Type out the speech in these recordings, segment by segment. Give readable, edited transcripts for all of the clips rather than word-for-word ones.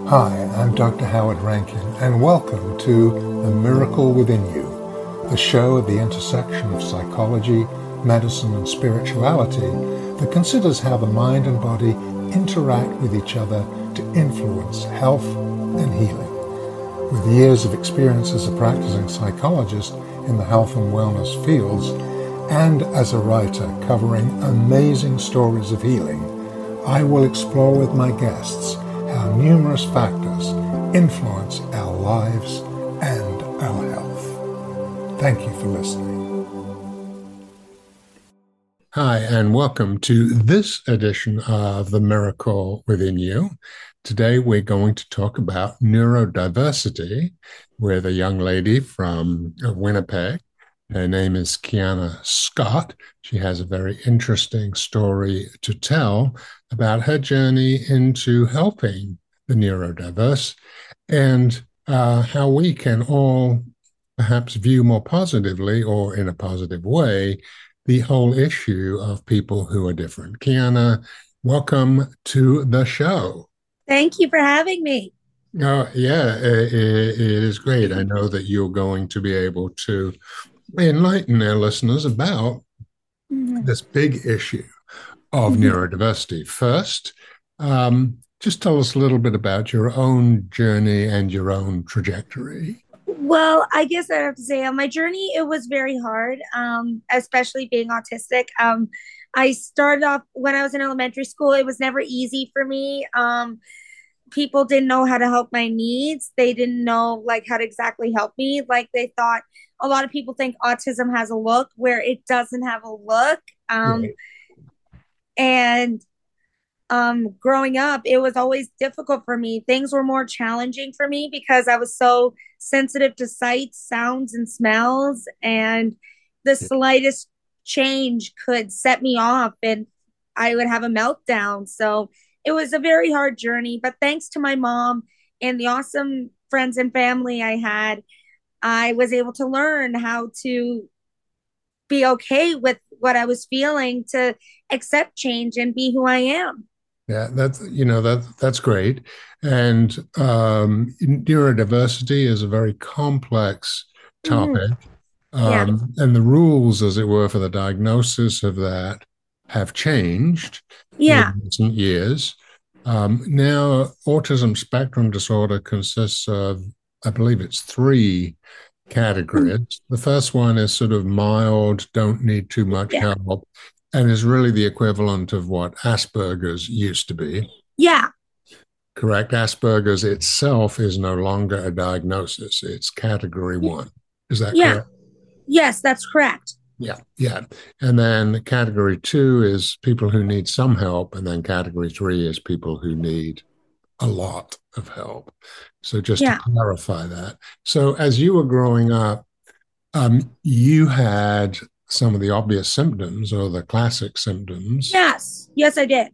Hi, I'm Dr. Howard Rankin, and welcome to The Miracle Within You, the show at the intersection of psychology, medicine, and spirituality that considers how the mind and body interact with each other to influence health and healing. With years of experience as a practicing psychologist in the health and wellness fields, and as a writer covering amazing stories of healing, I will explore with my guests how numerous factors influence our lives and our health. Thank you for listening. Hi, and welcome to this edition of The Miracle Within You. Today, we're going to talk about neurodiversity with a young lady from Winnipeg. Her name is Kiana Scott. She has a very interesting story to tell about her journey into helping the neurodiverse and how we can all perhaps view more positively or in a positive way the whole issue of people who are different. Kiana, welcome to the show. Thank you for having me. Oh, yeah, it is great. I know that you're going to be able to enlighten our listeners about this big issue of neurodiversity. First, just tell us a little bit about your own journey and your own trajectory. Well, I guess I have to say on my journey, it was very hard, especially being autistic. I started off when I was in elementary school. It was never easy for me. People didn't know how to help my needs. They didn't know like how to exactly help me. Like they thought a lot of people think autism has a look where it doesn't have a look. Right. And Growing up, it was always difficult for me. Things were more challenging for me because I was so sensitive to sights, sounds, and smells. And the slightest change could set me off and I would have a meltdown. So it was a very hard journey. But thanks to my mom and the awesome friends and family I had, I was able to learn how to be okay with what I was feeling, to accept change and be who I am. Yeah, that's great. And neurodiversity is a very complex Mm-hmm. topic. Yeah. And the rules, as it were, for the diagnosis of that have changed Yeah. in recent years. Now, autism spectrum disorder consists of, I believe it's three categories. The first one is sort of mild, don't need too much Yeah. help, and is really the equivalent of what Asperger's used to be. Yeah. Correct? Asperger's itself is no longer a diagnosis, it's category one. Is that Yeah. correct? Yes, that's correct. Yeah, yeah. And then category two is people who need some help, and then category three is people who need a lot of help. So just to Yeah. clarify that. So as you were growing up, you had some of the obvious symptoms or the classic symptoms. Yes. Yes, I did.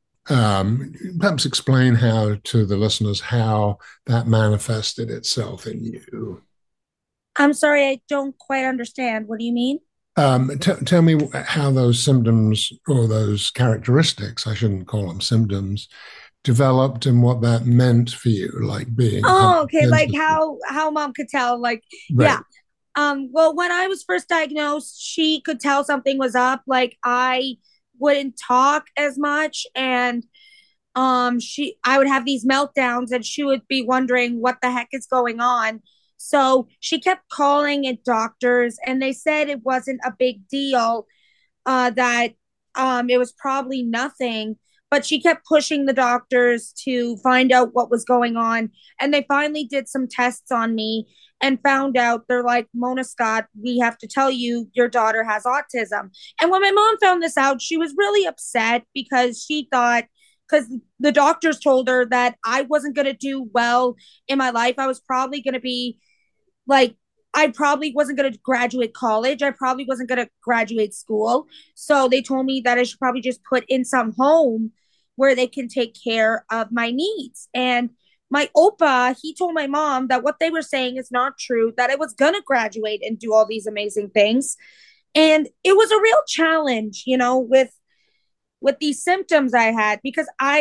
Perhaps explain how to the listeners how that manifested itself in you. I'm sorry, I don't quite understand. What do you mean? Tell me how those symptoms or those characteristics, I shouldn't call them symptoms, developed and what that meant for you, like being Oh, okay. Like hypersensitive. how mom could tell. Like, yeah. Right. Well, when I was first diagnosed, she could tell something was up. Like I wouldn't talk as much, and she I would have these meltdowns and she would be wondering what the heck is going on. So she kept calling at doctors and they said it wasn't a big deal, that it was probably nothing, but she kept pushing the doctors to find out what was going on, and they finally did some tests on me and found out. They're like, Mona Scott, we have to tell you your daughter has autism. And when my mom found this out, she was really upset because she thought, because the doctors told her that I wasn't going to do well in my life. I was probably going to be like, I probably wasn't going to graduate college. I probably wasn't going to graduate school. So they told me that I should probably just put in some home where they can take care of my needs. And my Opa, he told my mom that what they were saying is not true, that I was going to graduate and do all these amazing things. And it was a real challenge, with these symptoms I had, because I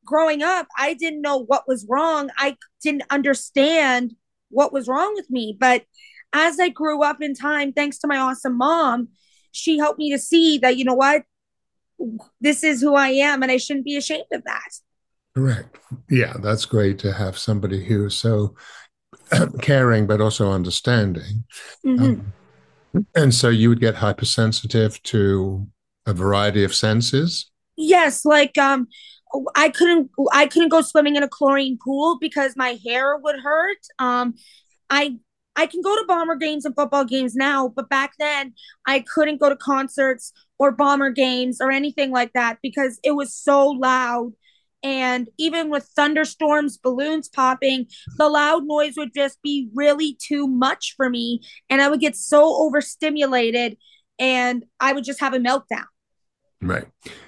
growing up, I didn't know what was wrong. I didn't understand what was wrong with me. But as I grew up in time, thanks to my awesome mom, she helped me to see that, you know what, this is who I am and I shouldn't be ashamed of that. Correct. Yeah, that's great to have somebody who's so caring but also understanding. Mm-hmm. Um, and so you would get hypersensitive to a variety of senses. Yes, like I couldn't go swimming in a chlorine pool because my hair would hurt. I I can go to Bomber games and football games now, but back then I couldn't go to concerts or Bomber games or anything like that because it was so loud. And even with thunderstorms, balloons popping, the loud noise would just be really too much for me. And I would get so overstimulated and I would just have a meltdown. Right.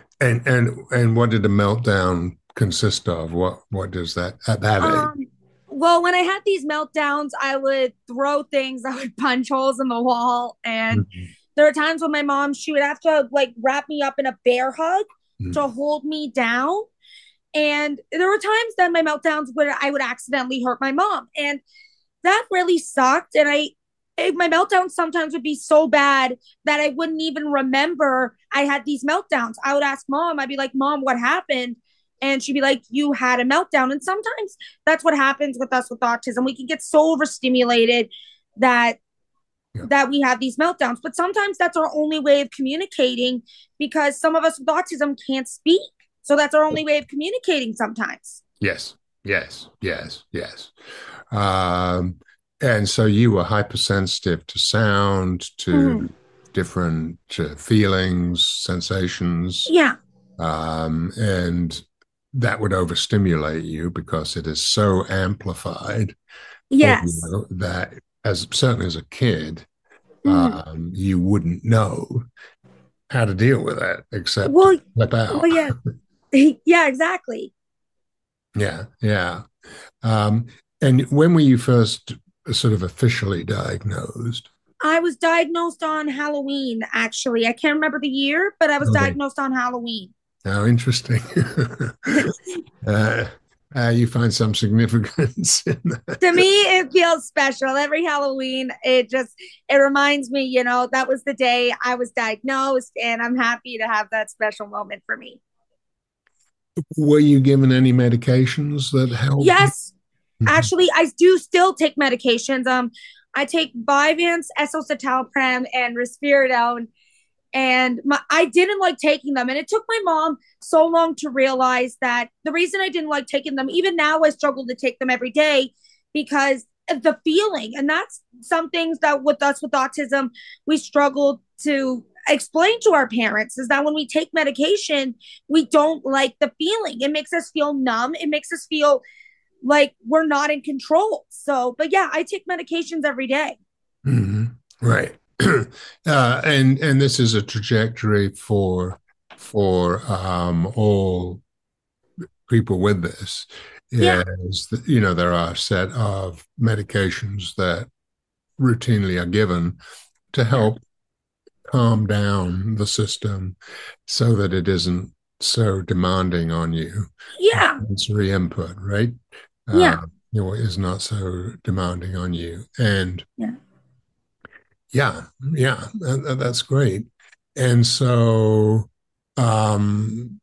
And what did the meltdown consist of? What does that at that age? Um, well, when I had these meltdowns, I would throw things, I would punch holes in the wall. And Mhm. there were times when my mom, she would have to like wrap me up in a bear hug to Mhm. hold me down. And there were times that my meltdowns where I would accidentally hurt my mom. And that really sucked. And my meltdowns sometimes would be so bad that I wouldn't even remember I had these meltdowns. I would ask mom, I'd be like, Mom, what happened? And she'd be like, You had a meltdown. And sometimes that's what happens with us with autism. We can get so overstimulated that Yeah. we have these meltdowns. But sometimes that's our only way of communicating because some of us with autism can't speak. So that's our only way of communicating sometimes. Yes. Yes. Yes. Yes. Um, and so you were hypersensitive to sound, Mm-hmm. to different feelings, sensations, Yeah. and that would overstimulate you because it is so amplified for Yes. you that, as certainly as a kid, Mm-hmm. you wouldn't know how to deal with that except to Well, flip out. yeah. Yeah, exactly. Yeah, yeah. Um, and when were you first sort of officially diagnosed? I was diagnosed on Halloween, actually. I can't remember the year, but I was Okay. diagnosed on Halloween. How interesting. uh, you find some significance in that. To me, it feels special. Every Halloween, it reminds me, that was the day I was diagnosed, and I'm happy to have that special moment for me. Were you given any medications that helped? Yes, Mhm. actually, I do still take medications. I take Vyvanse, escitalopram, and risperidone, and I didn't like taking them. And it took my mom so long to realize that the reason I didn't like taking them, even now, I struggle to take them every day because of the feeling. And that's some things that with us with autism, we struggle to explain to our parents is that when we take medication, we don't like the feeling. It makes us feel numb. It makes us feel like we're not in control. So, but yeah, I take medications every day. Mhm. Right. And this is a trajectory for all people with this Yeah. is that, you know, there are a set of medications that routinely are given to Yeah. help calm down the system so that it isn't so demanding on you. Yeah. Sensory input, right? Yeah. You know, is not so demanding on you. And Yeah. yeah, yeah, that's great. And so, um,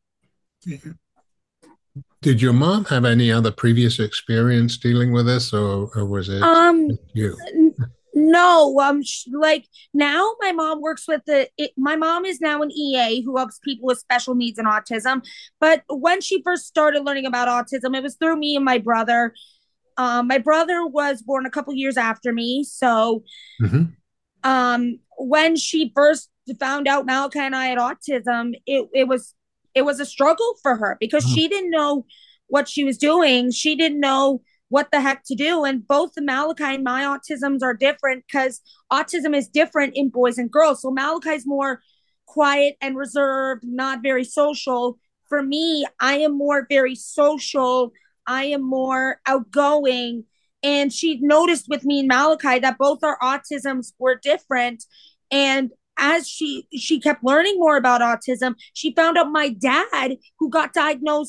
did your mom have any other previous experience dealing with this, or was it Um, you? no, like now my mom works with my mom is now an EA who helps people with special needs and autism. But when she first started learning about autism, it was through me and my brother. My brother was born a couple years after me. So, Hmm. when she first found out Malachi and I had autism, it was a struggle for her because she didn't know what she was doing. She didn't know what the heck to do. And both the Malachi and my autisms are different because autism is different in boys and girls. So Malachi's more quiet and reserved, not very social. For me, I am more very social. I am more outgoing. And she noticed with me and Malachi that both our autisms were different. And as she kept learning more about autism, she found out my dad, who got diagnosed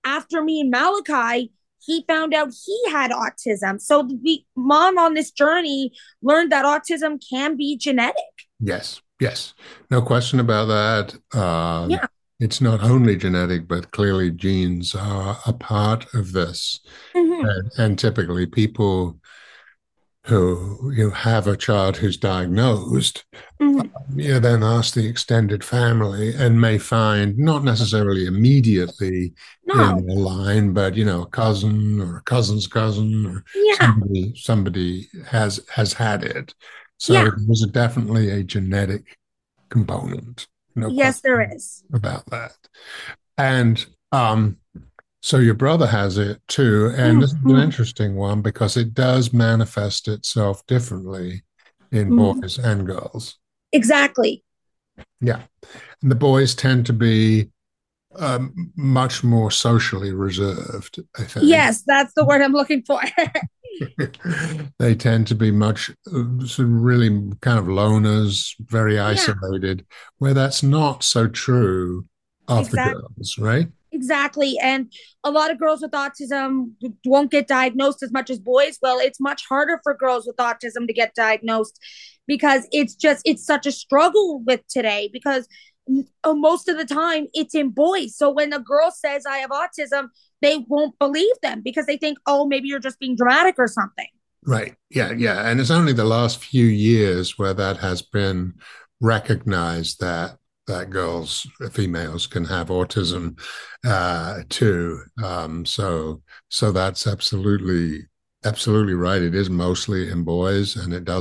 after me and Malachi, he found out he had autism. So the mom on this journey learned that autism can be genetic. Yes, yes, no question about that. Yeah. It's not only genetic, but clearly genes are a part of this. Mm-hmm. And typically, people who you have a child who's diagnosed, Mm-hmm. you then ask the extended family and may find not necessarily immediately in No. the line, but a cousin or a cousin's cousin or Yeah. somebody has had it. So Yeah. there's definitely a genetic component, no Yes, there question is. about that. And so your brother has it too, and this is an Mm-hmm. interesting one because it does manifest itself differently in Mm-hmm. boys and girls. Exactly. Yeah. And the boys tend to be much more socially reserved, I think. Yes, that's the word I'm looking for. They tend to be much sort of really kind of loners, very Yeah, isolated, where that's not so true of the exactly. girls, right? Exactly. And a lot of girls with autism won't get diagnosed as much as boys. Well, it's much harder for girls with autism to get diagnosed because it's such a struggle with today because most of the time it's in boys. So when a girl says I have autism, they won't believe them because they think, oh, maybe you're just being dramatic or something. Right. Yeah. Yeah. And it's only the last few years where that has been recognized that females can have autism too. So that's absolutely right. It is mostly in boys, and it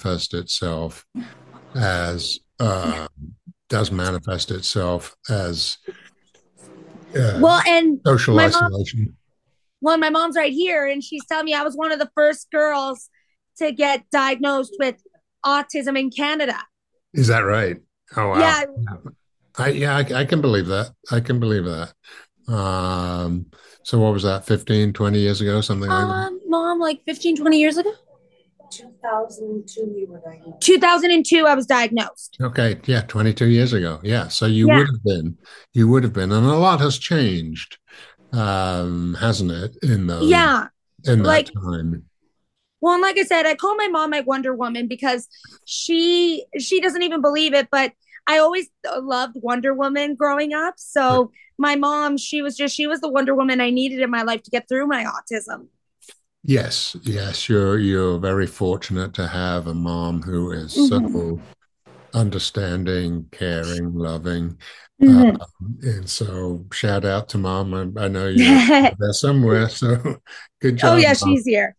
does manifest itself as uh, Well, and social my mom, isolation. well, my mom's right here, and she's telling me I was one of the first girls to get diagnosed with autism in Canada. Is that right? Oh wow. Yeah, I can believe that. I can believe that. Um, so what was that, 15, 20 years ago, something like that? mom, like 15, 20 years ago. 2002, you were diagnosed. 2002, I was diagnosed. Okay, yeah, 22 years ago. Yeah, so Yeah, you would have been, and a lot has changed, hasn't it, yeah. in that Like, time? well, and like I said, I call my mom my Wonder Woman because she doesn't even believe it, but I always loved Wonder Woman growing up. So my mom, she was the Wonder Woman I needed in my life to get through my autism. Yes, yes, you're very fortunate to have a mom who is Mm-hmm. so understanding, caring, loving. Um, Mm-hmm. and so shout out to mom. I know you're there somewhere. So good Oh job, yeah, mom. she's here.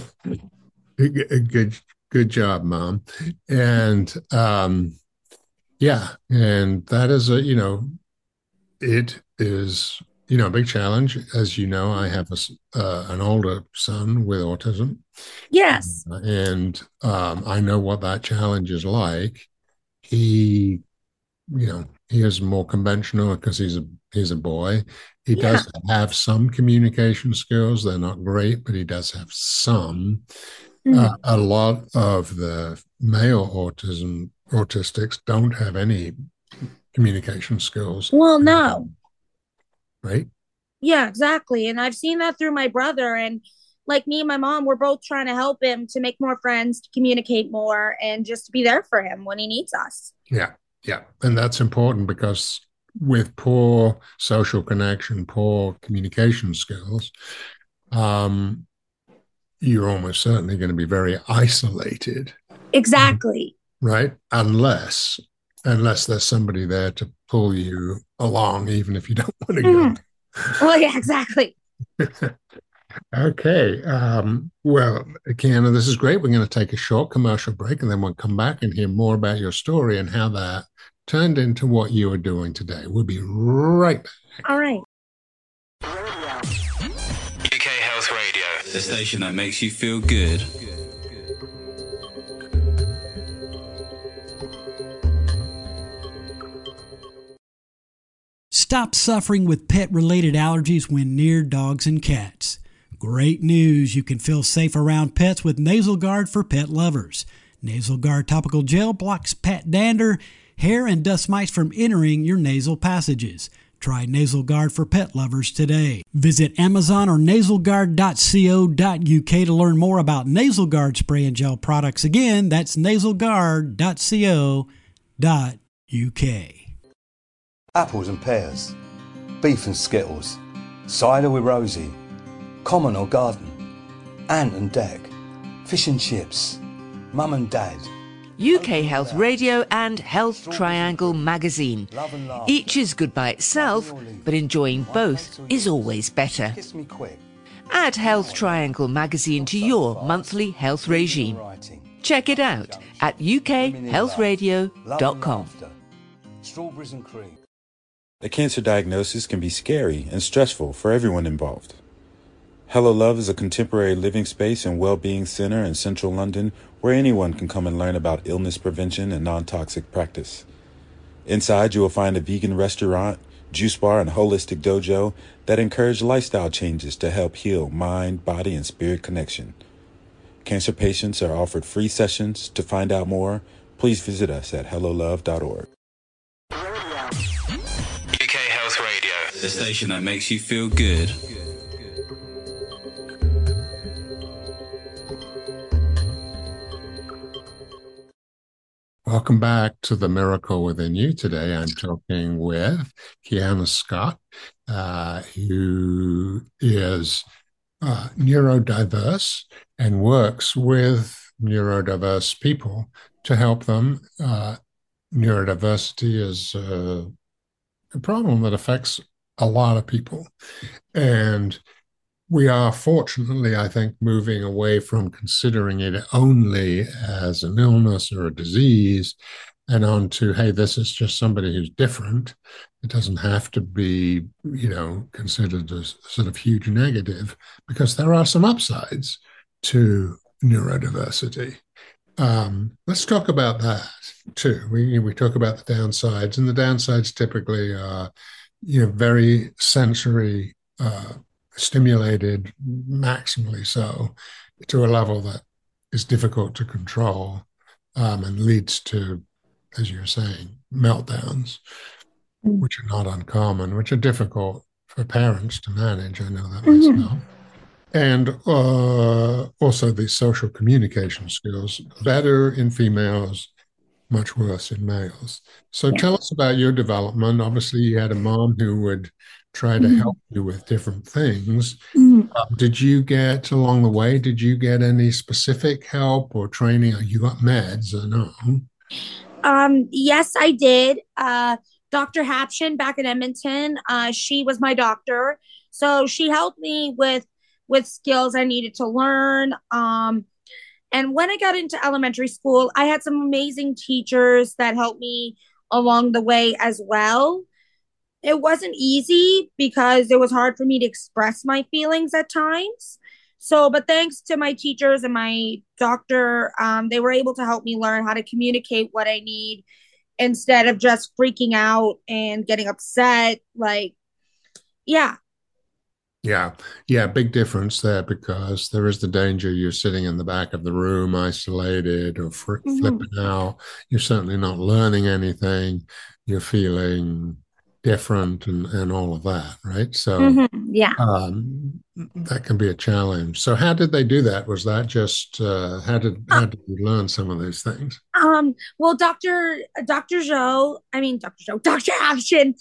Good job, mom. And yeah, and that is it is a big challenge. As you know, I have an older son with autism, Yes. and I know what that challenge is like. He he is more conventional because he's a boy. He Yeah. does have some communication skills. They're not great, but he does have some. Mm. A lot of the male autistics don't have any communication skills, Well, no. right? Yeah, exactly. And I've seen that through my brother. And like me and my mom, we're both trying to help him to make more friends, to communicate more, and just to be there for him when he needs us. Yeah, yeah, and that's important because with poor social connection, poor communication skills, um, you're almost certainly going to be very isolated, Exactly. right? Unless there's somebody there to pull you along, even if you don't want to Mm-hmm. go. Well, yeah, exactly. Okay. Well, Kiana, this is great. We're going to take a short commercial break and then we'll come back and hear more about your story and how that turned into what you are doing today. We'll be right back. All right. UK Health Radio, the station that makes you feel good. Stop suffering with pet-related allergies when near dogs and cats. Great news! You can feel safe around pets with Nasal Guard for pet lovers. Nasal Guard topical gel blocks pet dander, hair, and dust mites from entering your nasal passages. Try Nasal Guard for pet lovers today. Visit Amazon or nasalguard.co.uk to learn more about Nasal Guard spray and gel products. Again, that's nasalguard.co.uk. Apples and pears, beef and skittles, cider with Rosie, common or garden, ant and deck, fish and chips, mum and dad. UK Health Radio and Health Triangle magazine. Each is good by itself, but enjoying both is always better. Kiss me quick. Add Health Triangle magazine to your monthly health regime. Check it out at ukhealthradio.com. Strawberries and cream. A cancer diagnosis can be scary and stressful for everyone involved. Hello Love is a contemporary living space and well-being center in central London where anyone can come and learn about illness prevention and non-toxic practice. Inside, you will find a vegan restaurant, juice bar, and holistic dojo that encourage lifestyle changes to help heal mind, body, and spirit connection. Cancer patients are offered free sessions. To find out more, please visit us at hellolove.org. UK Health Radio, the station that makes you feel good. Welcome back to The Miracle Within You. Today I'm talking with Kiana Scott, who is neurodiverse and works with neurodiverse people to help them. Neurodiversity is a problem that affects a lot of people. And we are fortunately, I think, moving away from considering it only as an illness or a disease and on to, hey, this is just somebody who's different. It doesn't have to be, considered as sort of huge negative, because there are some upsides to neurodiversity. Let's talk about that too. We talk about the downsides, and the downsides typically are, very sensory stimulated, maximally so, to a level that is difficult to control, and leads to, as you're saying, meltdowns, which are not uncommon, which are difficult for parents to manage. I know that myself. And also the social communication skills, better in females, much worse in males. So tell us about your development. Obviously, you had a mom who would try to help you with different things. Did you get, along the way, any specific help or training? You got meds, I know. Yes, I did. Dr. Hapshin back in Edmonton, she was my doctor. So she helped me with skills I needed to learn. And when I got into elementary school, I had some amazing teachers that helped me along the way as well. It wasn't easy because it was hard for me to express my feelings at times. So, but thanks to my teachers and my doctor, they were able to help me learn how to communicate what I need instead of just freaking out and getting upset. Yeah, big difference there, because there is the danger you're sitting in the back of the room, isolated or flipping out. You're certainly not learning anything. You're feeling different and all of that, right? So that can be a challenge. So how did they do that? Was that just how did you learn some of those things? Well, Dr. Hapshin,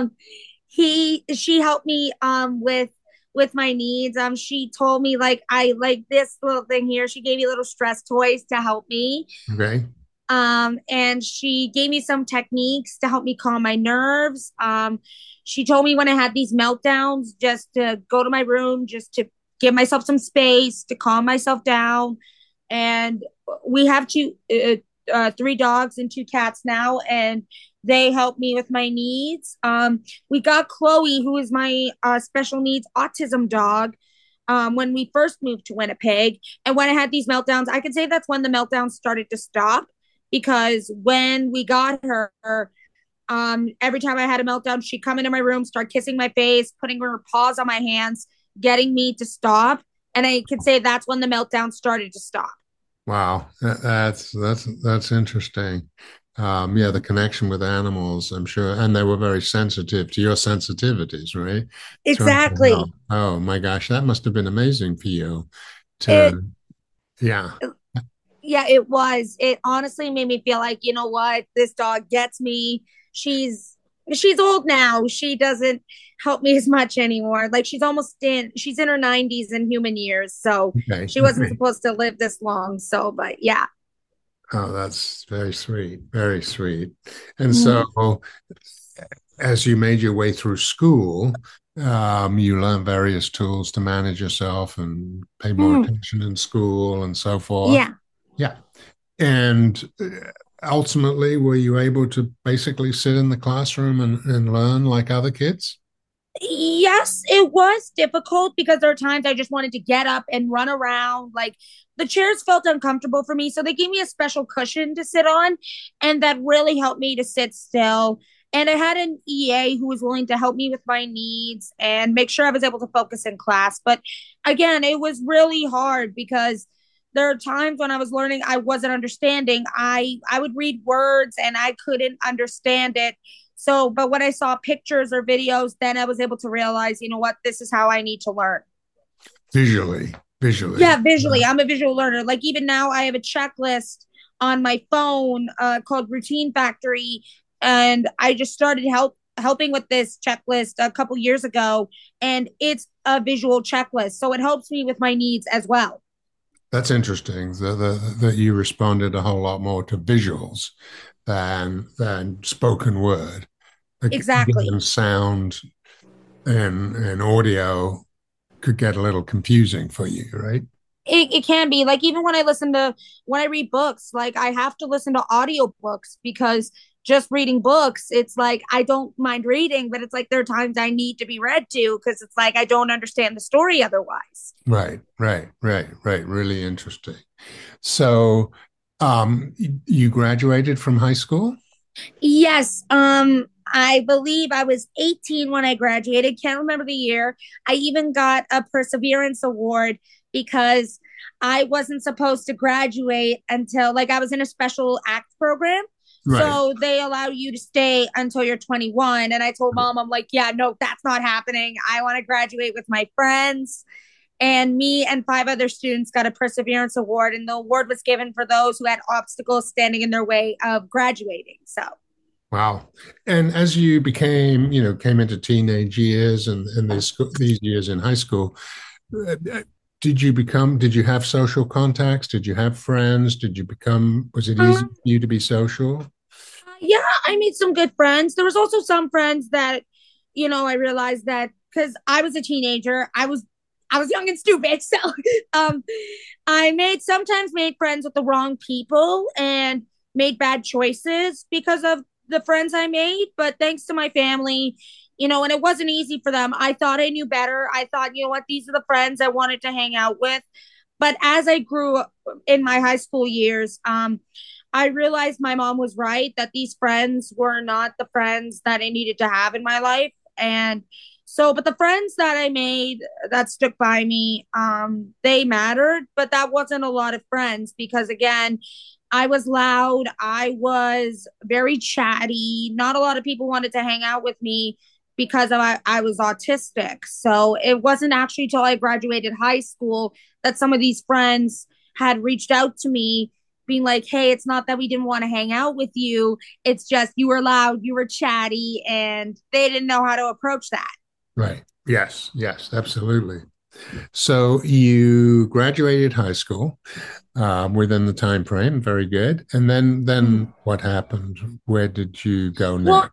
she helped me with my needs. She told me, I like this little thing here. She gave me little stress toys to help me. Okay. And she gave me some techniques to help me calm my nerves. She told me when I had these meltdowns, just to go to my room, just to give myself some space to calm myself down. And we have 3 dogs and 2 cats now, and they help me with my needs. We got Chloe, who is my special needs autism dog, when we first moved to Winnipeg. And when I had these meltdowns, I could say that's when the meltdowns started to stop, because when we got her, every time I had a meltdown, she'd come into my room, start kissing my face, putting her paws on my hands, getting me to stop. And I could say that's when the meltdown started to stop. Wow, that's interesting. Yeah, the connection with animals, I'm sure. And they were very sensitive to your sensitivities, right? Trying to help. Exactly. Oh my gosh, that must have been amazing for you It to, yeah. Yeah, it was. It honestly made me feel like, you know what, this dog gets me. She's she's old now. She doesn't help me as much anymore. Like she's in her 90s in human years, so Okay. she wasn't supposed to live this long. So, but yeah. Oh, that's very sweet. Very sweet. And so, Mhm. as you made your way through school, you learned various tools to manage yourself and pay more Mhm. attention in school and so forth. Yeah. Yeah. And ultimately, were you able to basically sit in the classroom and learn like other kids? Yes, it was difficult because there are times I just wanted to get up and run around. Like the chairs felt uncomfortable for me. So they gave me a special cushion to sit on, and that really helped me to sit still. And I had an EA who was willing to help me with my needs and make sure I was able to focus in class. But again, it was really hard because there are times when I was learning, I wasn't understanding. I would read words and I couldn't understand it. So, but when I saw pictures or videos, then I was able to realize, you know what, this is how I need to learn. Visually, visually. Yeah, visually. I'm a visual learner. Like even now, I have a checklist on my phone called Routine Factory, and I just started helping with this checklist a couple years ago, and it's a visual checklist, so it helps me with my needs as well. That's interesting that you responded a whole lot more to visuals than spoken word. Exactly. Again, sound and audio could get a little confusing for you, right? It can be like even when I read books, like I have to listen to audiobooks because just reading books, it's like I don't mind reading, but it's like there are times I need to be read to because it's like I don't understand the story otherwise. Right, right, right, right. Really interesting. So, you graduated from high school? Yes, I believe I was 18 when I graduated. Can't remember the year. I even got a perseverance award because I wasn't supposed to graduate until like I was in a special act program. Right. So they allow you to stay until you're 21. And I told mom, I'm like, yeah, no, that's not happening. I want to graduate with my friends. And me and five other students got a perseverance award. And the award was given for those who had obstacles standing in their way of graduating. So Wow. And as you became, came into teenage years and these years in high school, uh, did you have social contacts? Did you have friends? Was it easy for um, you to be social? yeah, I made some good friends. There was also some friends that, I realized that because I was a teenager, I was young and stupid. So um sometimes made friends with the wrong people and made bad choices because of the friends I made. But thanks to my family, and it wasn't easy for them. I thought I knew better. I thought, you know what, these are the friends I wanted to hang out with. But as I grew up in my high school years, I realized my mom was right that these friends were not the friends that I needed to have in my life. And so, but the friends that I made that stuck by me, they mattered, but that wasn't a lot of friends because again, I was loud. I was very chatty. Not a lot of people wanted to hang out with me because I was autistic. So it wasn't actually till I graduated high school that some of these friends had reached out to me being like, hey, it's not that we didn't want to hang out with you. It's just you were loud, you were chatty, and they didn't know how to approach that. Right. Yes, yes, absolutely. So you graduated high school within the time frame. Very good. And then what happened? Where did you go next? Well,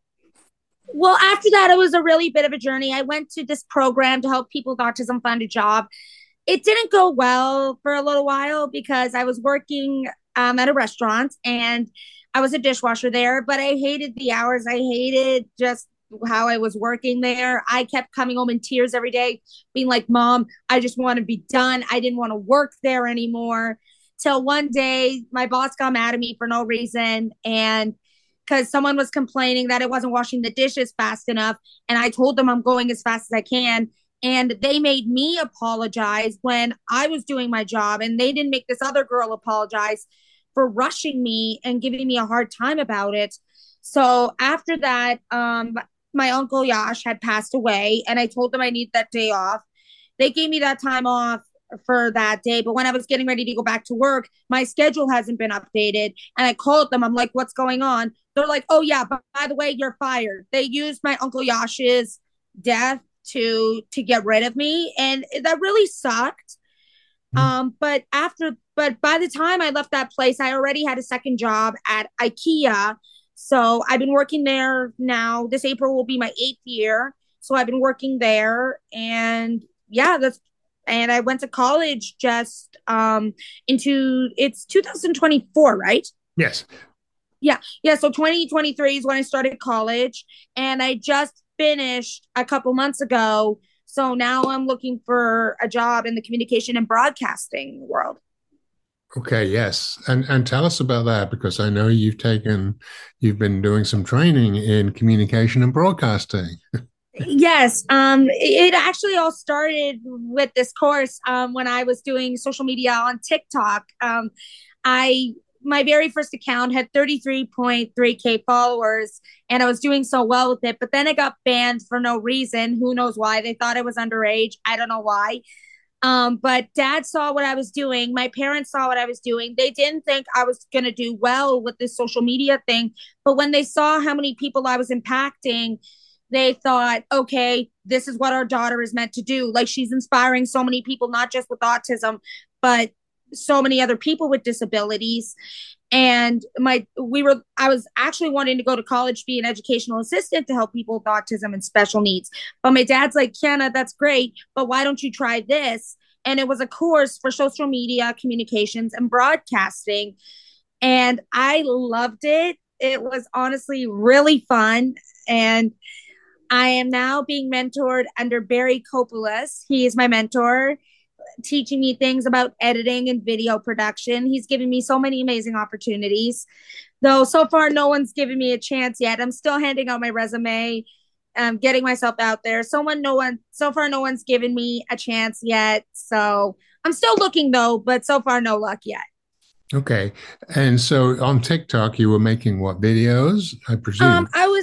well, after that, it was a really bit of a journey. I went to this program to help people with autism find a job. It didn't go well for a little while because I was working at a restaurant and I was a dishwasher there, but I hated the hours. I hated just how I was working there. I kept coming home in tears every day, being like, Mom, I just want to be done. I didn't want to work there anymore. Till one day, my boss got mad at me for no reason. And because someone was complaining that I wasn't washing the dishes fast enough. And I told them I'm going as fast as I can. And they made me apologize when I was doing my job. And they didn't make this other girl apologize for rushing me and giving me a hard time about it. So after that, my uncle Yash had passed away, and I told them I need that day off. They gave me that time off for that day. But when I was getting ready to go back to work, my schedule hasn't been updated. And I called them. I'm like, what's going on? They're like, oh, yeah, but by the way, you're fired. They used my Uncle Yash's death to get rid of me. And that really sucked. But by the time I left that place, I already had a second job at IKEA. So I've been working there now. This April will be my 8th year. So I've been working there, and yeah, and I went to college just it's 2024, right? Yes. Yeah. Yeah. So 2023 is when I started college, and I just finished a couple months ago. So now I'm looking for a job in the communication and broadcasting world. Okay, yes. And tell us about that, because I know you've been doing some training in communication and broadcasting. Yes. It actually all started with this course when I was doing social media on TikTok. My very first account had 33.3K followers, and I was doing so well with it. But then it got banned for no reason. Who knows why? They thought I was underage. I don't know why. But dad saw what I was doing. My parents saw what I was doing. They didn't think I was going to do well with this social media thing. But when they saw how many people I was impacting, they thought, okay, this is what our daughter is meant to do. Like, she's inspiring so many people, not just with autism, but so many other people with disabilities. And I was actually wanting to go to college, be an educational assistant to help people with autism and special needs. But my dad's like, Kiana, that's great, but why don't you try this? And it was a course for social media, communications, and broadcasting. And I loved it. It was honestly really fun. And I am now being mentored under Barry Copolis. He is my mentor, teaching me things about editing and video production. He's given me so many amazing opportunities, though so far no one's given me a chance yet. I'm still handing out my resume, getting myself out there. So far no one's given me a chance yet. So I'm still looking though, but so far no luck yet. Okay. And so on TikTok, you were making what videos, I presume?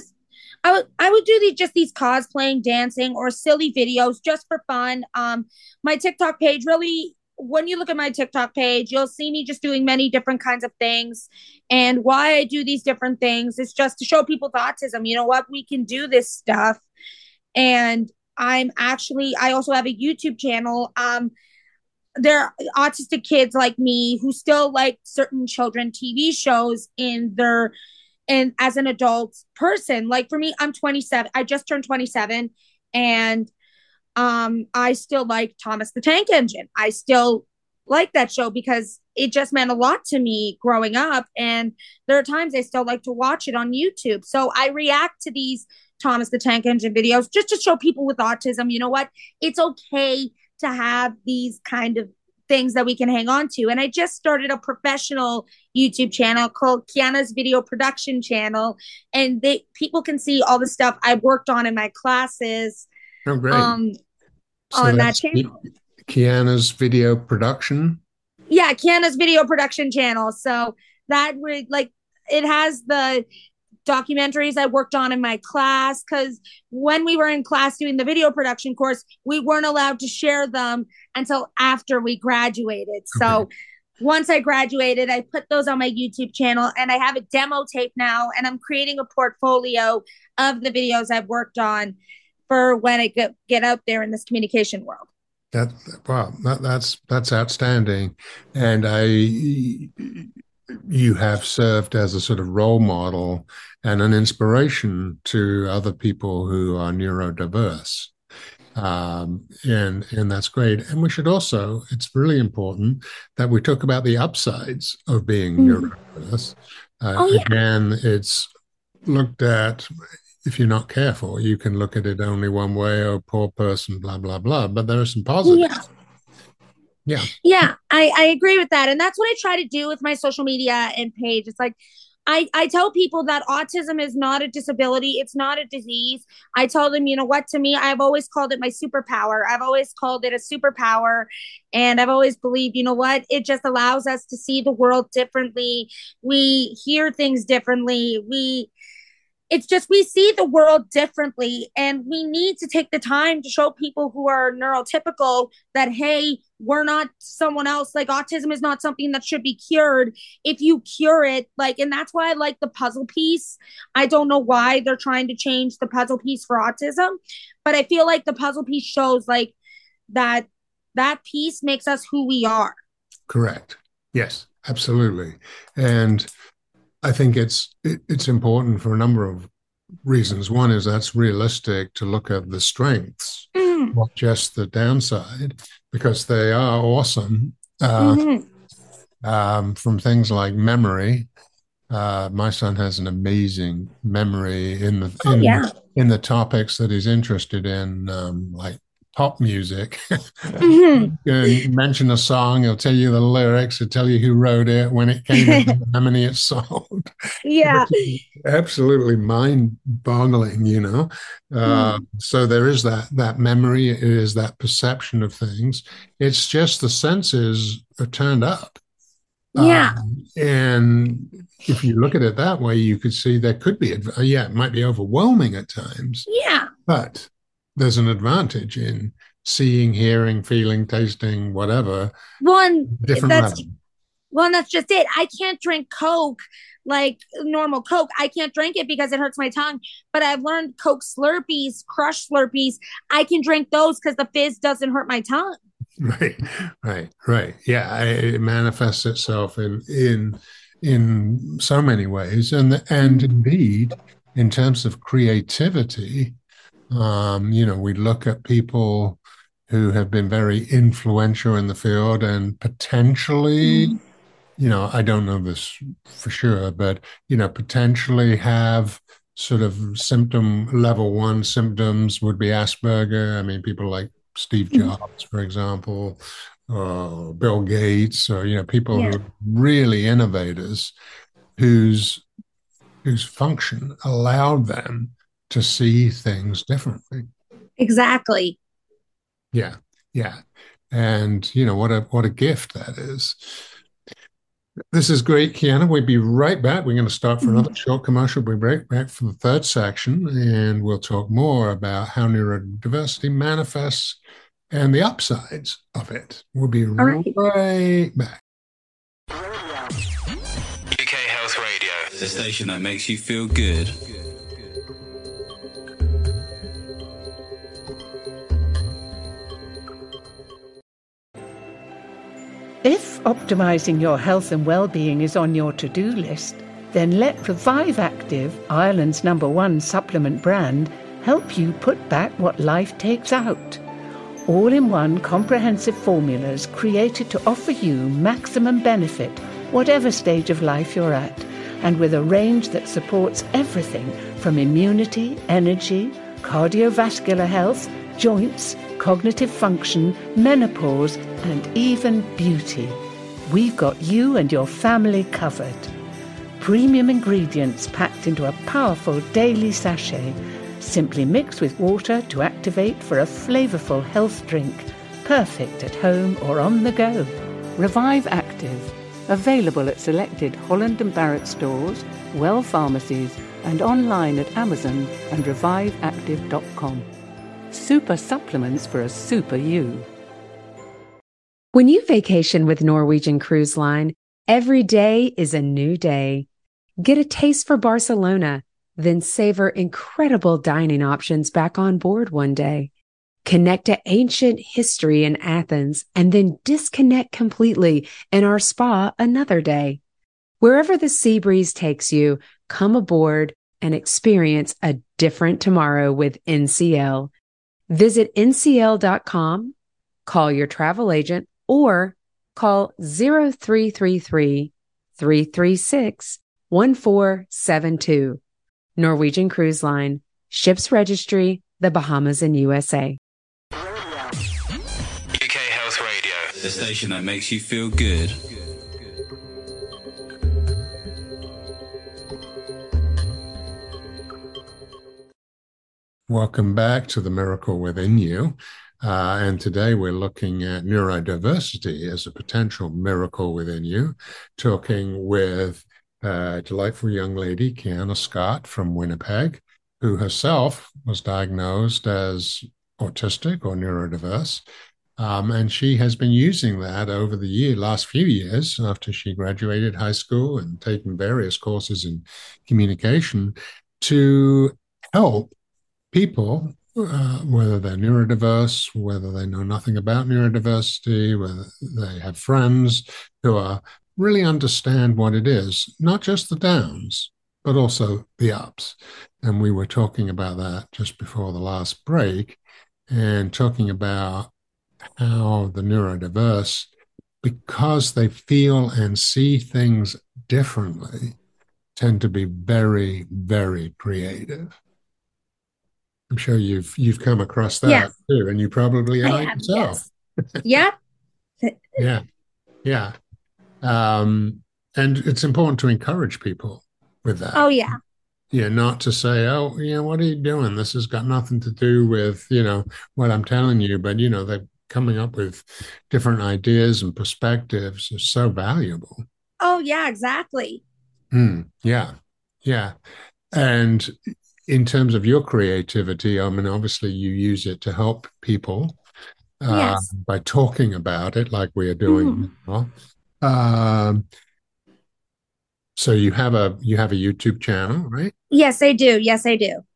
I would do these cosplaying, dancing, or silly videos just for fun. My TikTok page, really, when you look at my TikTok page, you'll see me just doing many different kinds of things. And why I do these different things is just to show people with autism, you know what, we can do this stuff. And I also have a YouTube channel. There are autistic kids like me who still like certain children TV shows and as an adult person. Like for me, I'm 27. I just turned 27, and I still like Thomas the Tank Engine. I still like that show because it just meant a lot to me growing up. And there are times I still like to watch it on YouTube. So I react to these Thomas the Tank Engine videos just to show people with autism, you know what? It's okay to have these kind of things that we can hang on to. And I just started a professional YouTube channel called Kiana's Video Production Channel. And people can see all the stuff I've worked on in my classes. Oh, great. On that channel. Kiana's Video Production? Yeah, Kiana's Video Production Channel. So that would it has the documentaries I worked on in my class, because when we were in class doing the video production course, we weren't allowed to share them until after we graduated. Okay. So once I graduated, I put those on my YouTube channel, and I have a demo tape now, and I'm creating a portfolio of the videos I've worked on for when I get out there in this communication world. That's outstanding. And you have served as a sort of role model and an inspiration to other people who are neurodiverse. And that's great. And we should also, it's really important that we talk about the upsides of being neurodiverse. Again, it's looked at, if you're not careful, you can look at it only one way, oh, poor person, blah, blah, blah. But there are some positives. Yeah. Yeah, I agree with that. And that's what I try to do with my social media and page. It's like, I tell people that autism is not a disability. It's not a disease. I tell them, you know what, to me, I've always called it my superpower. I've always called it a superpower. And I've always believed, you know what, it just allows us to see the world differently. We hear things differently. It's just we see the world differently, and we need to take the time to show people who are neurotypical that, hey, we're not someone else. Like, autism is not something that should be cured. If you cure it, like, and that's why I like the puzzle piece. I don't know why they're trying to change the puzzle piece for autism, but I feel like the puzzle piece shows like that piece makes us who we are. Correct. Yes, absolutely. And I think it's important for a number of reasons. One is that's realistic to look at the strengths, not just the downside, because they are awesome. From things like memory. My son has an amazing memory in the topics that he's interested in, like pop music. You mention a song, he'll tell you the lyrics, he'll tell you who wrote it, when it came out, how many it sold. Yeah. Absolutely mind-boggling, you know. So there is that memory, it is that perception of things. It's just the senses are turned up. Yeah. And if you look at it that way, you could see there could be, it might be overwhelming at times. Yeah. But there's an advantage in seeing, hearing, feeling, tasting, whatever. That's just it. I can't drink Coke, like normal Coke. I can't drink it because it hurts my tongue. But I've learned Coke Slurpees, Crush Slurpees. I can drink those because the fizz doesn't hurt my tongue. Right. Yeah, it manifests itself in so many ways, and indeed, in terms of creativity. We look at people who have been very influential in the field and potentially, I don't know this for sure, but, potentially have sort of level 1 symptoms would be Asperger. I mean, people like Steve Jobs, for example, or Bill Gates, or, people who are really innovators whose function allowed them to see things differently. Exactly. Yeah. And what a gift that is. This is great, Kiana. We'll be right back. We're going to start for another short commercial. We'll be right back for the third section, and we'll talk more about how neurodiversity manifests and the upsides of it. We'll be right back. UK Health Radio, the station that makes you feel good. If optimising your health and well-being is on your to-do list, then let Revive Active, Ireland's #1 supplement brand, help you put back what life takes out. All-in-one comprehensive formulas created to offer you maximum benefit, whatever stage of life you're at, and with a range that supports everything from immunity, energy, cardiovascular health, joints, cognitive function, menopause, and even beauty. We've got you and your family covered. Premium ingredients packed into a powerful daily sachet. Simply mix with water to activate for a flavourful health drink. Perfect at home or on the go. Revive Active. Available at selected Holland & Barrett stores, Well pharmacies, and online at Amazon and reviveactive.com. Super supplements for a super you. When you vacation with Norwegian Cruise Line, every day is a new day. Get a taste for Barcelona, then savor incredible dining options back on board one day. Connect to ancient history in Athens, and then disconnect completely in our spa another day. Wherever the sea breeze takes you, come aboard and experience a different tomorrow with NCL. Visit ncl.com, call your travel agent, or call 0333-336-1472. Norwegian Cruise Line, Ships Registry, the Bahamas and USA. UK Health Radio, the station that makes you feel good. Welcome back to The Miracle Within You. And today we're looking at neurodiversity as a potential miracle within you, talking with a delightful young lady, Kiana Scott from Winnipeg, who herself was diagnosed as autistic or neurodiverse. And she has been using that over the last few years after she graduated high school and taken various courses in communication to help people, whether they're neurodiverse, whether they know nothing about neurodiversity, whether they have friends who are really understand what it is, not just the downs, but also the ups. And we were talking about that just before the last break and talking about how the neurodiverse, because they feel and see things differently, tend to be very, very creative. I'm sure you've come across that too, and you probably are yourself. Yes. Yeah, yeah. And it's important to encourage people with that. Oh, yeah. Yeah, not to say, oh, what are you doing? This has got nothing to do with, what I'm telling you. But, they're coming up with different ideas and perspectives is so valuable. Oh, yeah, exactly. Yeah, yeah. And in terms of your creativity, I mean, obviously you use it to help people by talking about it like we are doing now. So you have a YouTube channel, right? Yes, I do. Yes, I do.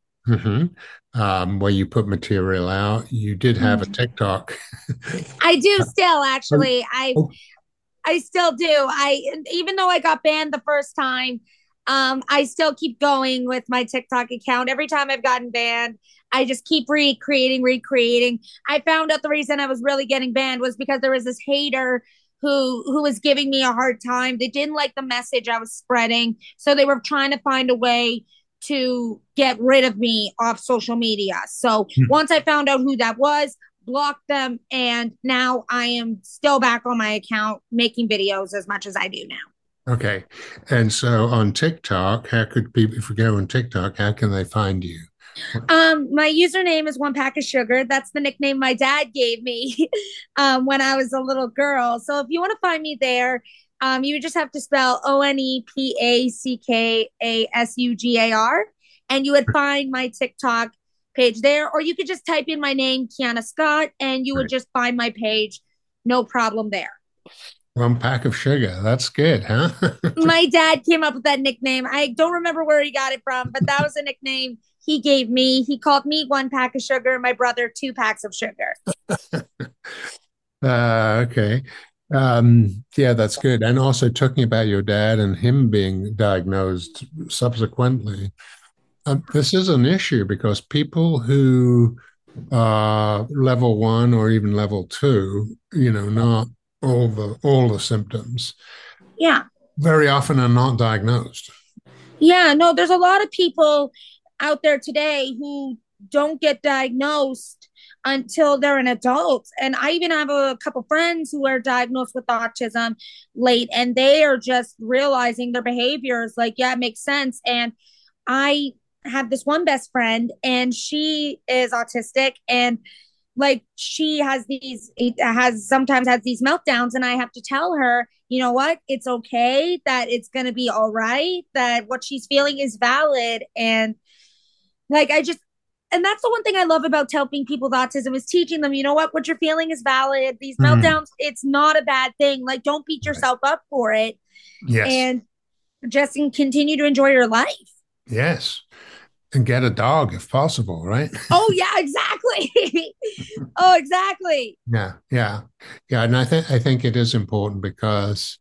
Where you put material out. You did have a TikTok. I do still, actually. I still do. Even though I got banned the first time, I still keep going with my TikTok account. Every time I've gotten banned, I just keep recreating. I found out the reason I was really getting banned was because there was this hater who was giving me a hard time. They didn't like the message I was spreading, so they were trying to find a way to get rid of me off social media. So once I found out who that was, blocked them, and now I am still back on my account making videos as much as I do now. Okay. And so on TikTok, how could people, if we go on TikTok, how can they find you? My username is One Pack of Sugar. That's the nickname my dad gave me when I was a little girl. So if you want to find me there, you would just have to spell ONEPACKASUGAR, and you would find my TikTok page there. Or you could just type in my name, Kiana Scott, and you would just find my page. No problem there. One Pack of Sugar. That's good, huh? My dad came up with that nickname. I don't remember where he got it from, but that was a nickname he gave me. He called me One Pack of Sugar, my brother 2 packs of sugar. Okay. Yeah, that's good. And also talking about your dad and him being diagnosed subsequently, this is an issue because people who are level 1 or even level 2, not all the symptoms, very often are not diagnosed. Yeah, no, there's a lot of people out there today who don't get diagnosed until they're an adult. And I even have a couple friends who are diagnosed with autism late, and they are just realizing their behaviors like, yeah, it makes sense. And I have this one best friend, and she is autistic, and like she sometimes has these meltdowns, and I have to tell her, you know what, it's okay, that it's going to be all right, that what she's feeling is valid. And and that's the one thing I love about helping people with autism is teaching them, you know what you're feeling is valid. These meltdowns, it's not a bad thing. Like, don't beat yourself up for it. Yes. And just continue to enjoy your life. Yes. And get a dog if possible, right? Oh, yeah, exactly. Oh, exactly. Yeah. And I think it is important because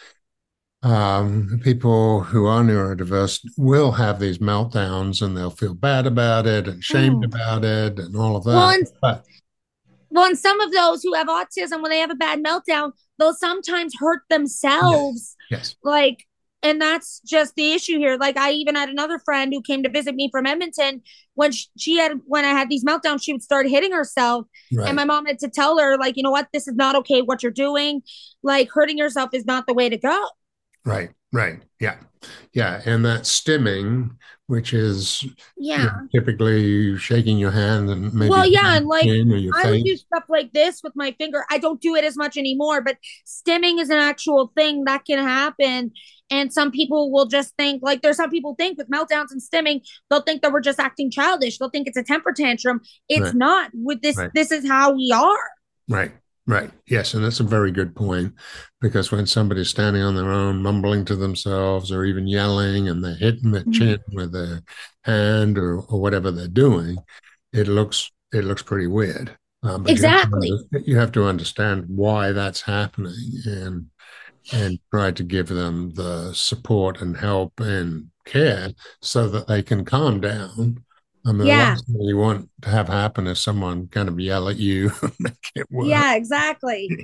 people who are neurodiverse will have these meltdowns, and they'll feel bad about it and shamed about it and all of that. Well, and some of those who have autism, when they have a bad meltdown, they'll sometimes hurt themselves. Yes. And that's just the issue here. Like, I even had another friend who came to visit me from Edmonton. When I had these meltdowns, she would start hitting herself. Right. And my mom had to tell her, like, you know what, this is not okay what you're doing. Like, hurting yourself is not the way to go. Right. Yeah. Yeah, and that stimming, which is Yeah. typically shaking your hand and maybe Well, yeah, and your like chin or your I would do face. stuff like this with my finger. I don't do it as much anymore, but stimming is an actual thing that can happen. And some people will just think, like, there's some people think with meltdowns and stimming, they'll think that we're just acting childish. They'll think it's a temper tantrum. It's Right, not. With this, right, this is how we are. right, right. Yes, and that's a very good point because when somebody's standing on their own, mumbling to themselves, or even yelling, and they're hitting their chin with their hand or whatever they're doing, it looks pretty weird. But Exactly. you have to understand why that's happening and try to give them the support and help and care so that they can calm down. I mean, the Yeah. last thing you want to have happen is someone kind of yell at you and make it worse. Yeah, exactly.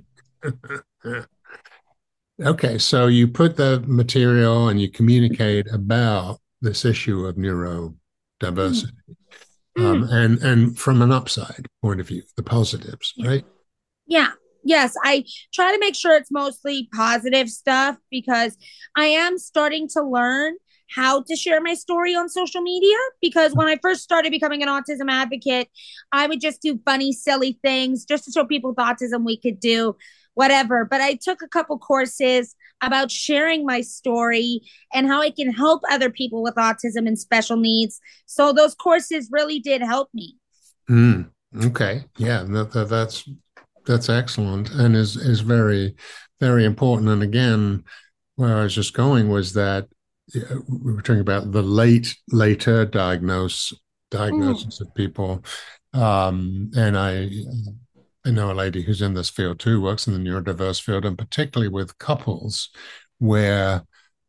Okay, so you put the material and you communicate about this issue of Mm. neurodiversity, Mm. and from an upside point of view, the positives, right? Yeah. Yes, I try to make sure it's mostly positive stuff because I am starting to learn how to share my story on social media. Because when I first started becoming an autism advocate, I would just do funny, silly things just to show people with autism we could do whatever. But I took a couple courses about sharing my story and how I can help other people with autism and special needs. So those courses really did help me. Mm, okay, yeah, that's excellent and is very very important. And again, where I was just going was that we were talking about the later Mm. diagnosis of people, and I know a lady who's in this field too, works in the neurodiverse field, and particularly with couples where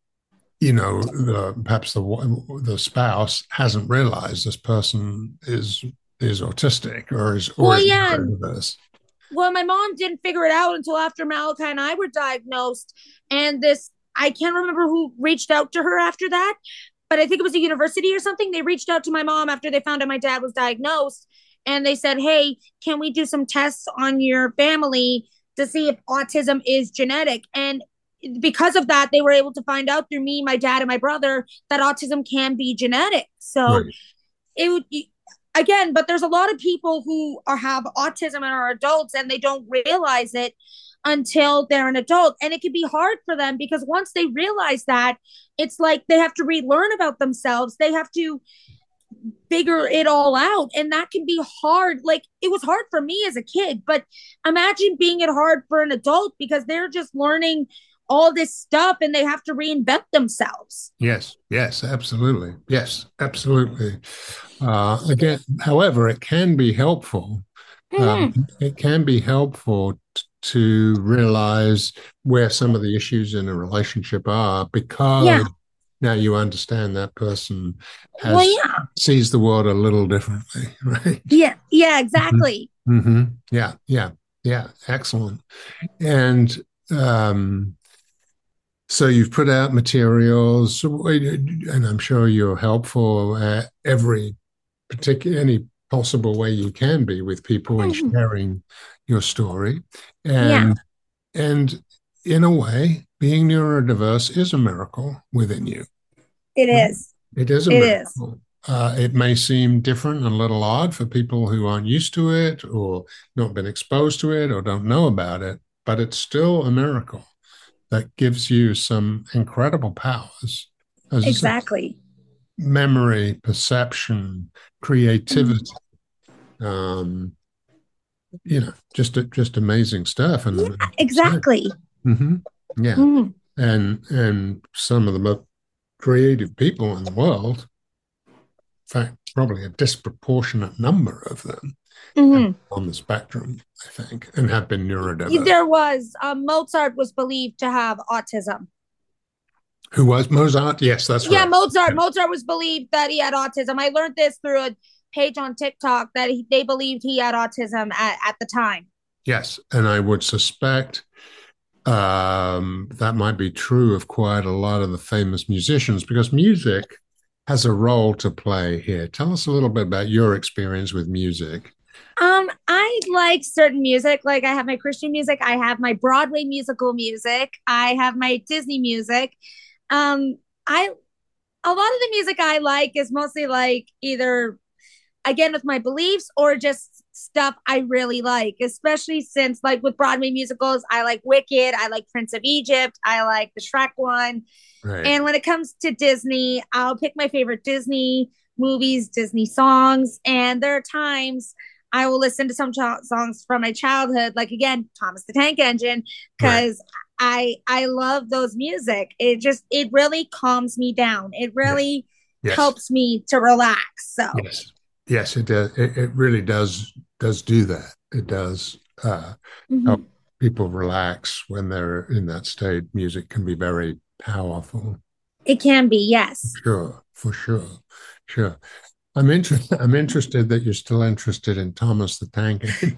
perhaps the spouse hasn't realized this person is autistic or Well, is yeah, neurodiverse. well, my mom didn't figure it out until after Malachi and I were diagnosed. And this, I can't remember who reached out to her after that, but I think it was a university or something. They reached out to my mom after they found out my dad was diagnosed. And they said, hey, can we do some tests on your family to see if autism is genetic? And because of that, they were able to find out through me, my dad, and my brother that autism can be genetic. So Right. it would again, but there's a lot of people who have autism and are adults and they don't realize it until they're an adult, and it can be hard for them because once they realize that, it's like they have to relearn about themselves, they have to figure it all out, and that can be hard. Like, it was hard for me as a kid, but imagine being it hard for an adult because they're just learning all this stuff and they have to reinvent themselves. Yes, yes, absolutely. Yes, absolutely. Again, however, it can be helpful. Mm-hmm. It can be helpful to realize where some of the issues in a relationship are Yeah. because now you understand that person Well, has yeah. sees the world a little differently, right? Yeah. Yeah, Mhm. exactly. Yeah, yeah, yeah. Excellent. And so you've put out materials, and I'm sure you're helpful at any possible way you can be with people in Mhm. sharing your story. Yeah, And in a way, being neurodiverse is a miracle within you. it Right? is. It is a It is. miracle. It may seem different and a little odd for people who aren't used to it or not been exposed to it or don't know about it, but it's still a miracle that gives you some incredible powers. As I said, Exactly. memory, perception, creativity, Mhm. um, just amazing stuff. Yeah, And exactly. yeah, Mhm. and some of the most creative people in the world, in fact, probably a disproportionate number of them Mhm. on the spectrum, I think, and have been neurodiverse. There was Mozart was believed to have autism. Who was Mozart? Yes, that's Yeah, right. Mozart. Yeah. Mozart was believed that he had autism. I learned this through a page on TikTok that they believed he had autism at the time. Yes, and I would suspect that might be true of quite a lot of the famous musicians because music has a role to play here. Tell us a little bit about your experience with music. I like certain music. Like, I have my Christian music, I have my Broadway musical music, I have my Disney music. Um, a lot of the music I like is mostly like either, again, with my beliefs or just stuff I really like, especially since like with Broadway musicals, I like Wicked, I like Prince of Egypt, I like the Shrek one. Right. And when it comes to Disney, I'll pick my favorite Disney movies, Disney songs. And there are times I will listen to some songs from my childhood, like again, Thomas the Tank Engine, because I love those music. It really calms me down. It really helps me to relax. So yes, it does. It really does do that. It does help people relax when they're in that state. Music can be very powerful. It can be, yes. For sure. I'm interested that you're still interested in Thomas the Tank Engine.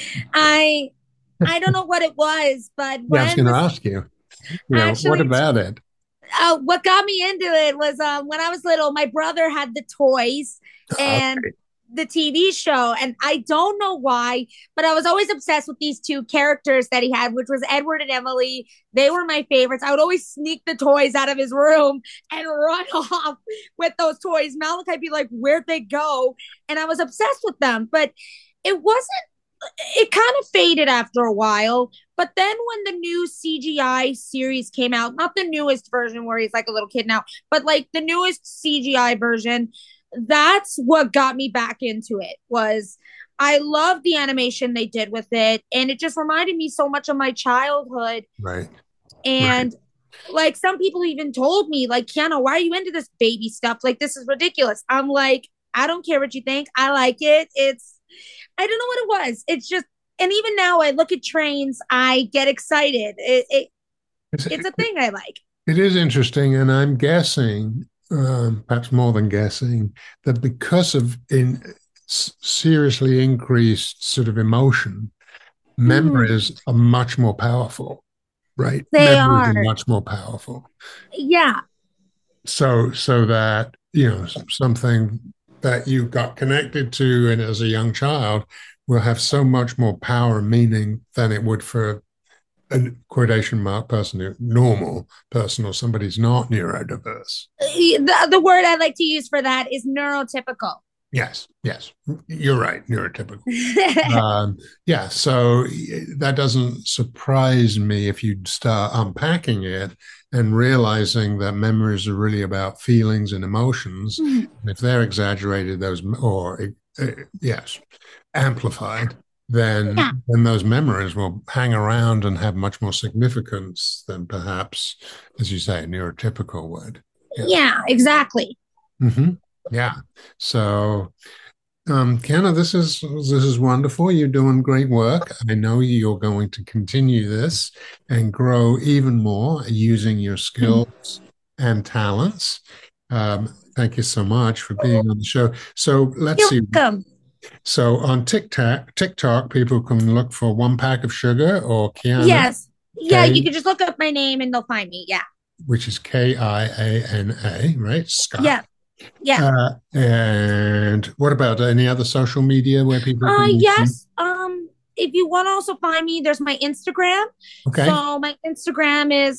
I don't know what it was, but I was going to ask you. Actually, what about it? What got me into it was when I was little, my brother had the toys and the TV show, and I don't know why, but I was always obsessed with these two characters that he had, which was Edward and Emily. They were my favorites. I would always sneak the toys out of his room and run off with those toys. Malachi would be like, where'd they go? And I was obsessed with them, but it kind of faded after a while. But then when the new CGI series came out, not the newest version where he's like a little kid now, but like the newest CGI version, that's what got me back into it. Was I love the animation they did with it, and it just reminded me so much of my childhood. Right. And like some people even told me, like, Kiana, why are you into this baby stuff? Like, this is ridiculous. I'm like, I don't care what you think. I like it. I don't know what it was. It's just, and even now I look at trains, I get excited. It's a thing I like. It is interesting, and I'm guessing, perhaps more than guessing, that because of seriously increased sort of emotion, memories are much more powerful, right? Memories are much more powerful. Yeah. So that, something that you got connected to and as a young child will have so much more power and meaning than it would for a quotation mark person, normal person, or somebody who's not neurodiverse. The word I like to use for that is neurotypical. Yes, you're right, neurotypical. So that doesn't surprise me if you start unpacking it and realizing that memories are really about feelings and emotions. And if they're exaggerated, amplified, then those memories will hang around and have much more significance than perhaps, as you say, a neurotypical would. Yeah, exactly. Mm-hmm. Yeah. So, Kiana, this is wonderful. You're doing great work. I know you're going to continue this and grow even more using your skills and talents. Thank you so much for being on the show. So let's see. Welcome. So on TikTok, people can look for One Pack of Sugar or Kiana. Yes. Yeah, you can just look up my name and they'll find me. Yeah. Which is Kiana, right? Scott. Yeah. Yeah. And what about any other social media where people can yes. If you want to also find me, there's my Instagram. Okay. So my Instagram is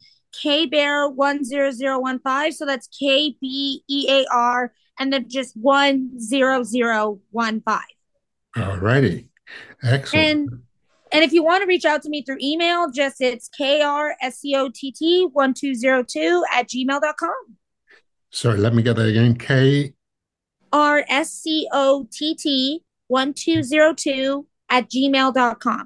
KBear10015. So that's KBEAR and then just 10015. All righty. Excellent. And if you want to reach out to me through email, it's KRSCOTT1202@gmail.com. Sorry, let me get that again. KRSCOTT1202@gmail.com.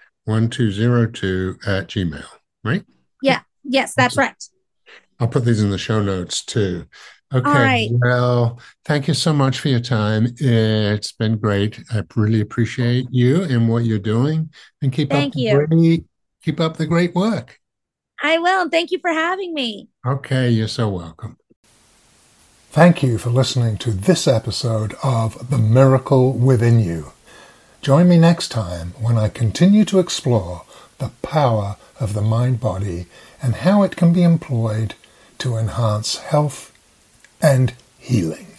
1202@gmail, right? Yeah. Yes, that's right. I'll put these in the show notes too. Okay. All right. Well, thank you so much for your time. It's been great. I really appreciate you and what you're doing, and keep up the great work. I will. Thank you for having me. Okay, you're so welcome. Thank you for listening to this episode of The Miracle Within You. Join me next time when I continue to explore the power of the mind-body and how it can be employed to enhance health and healing.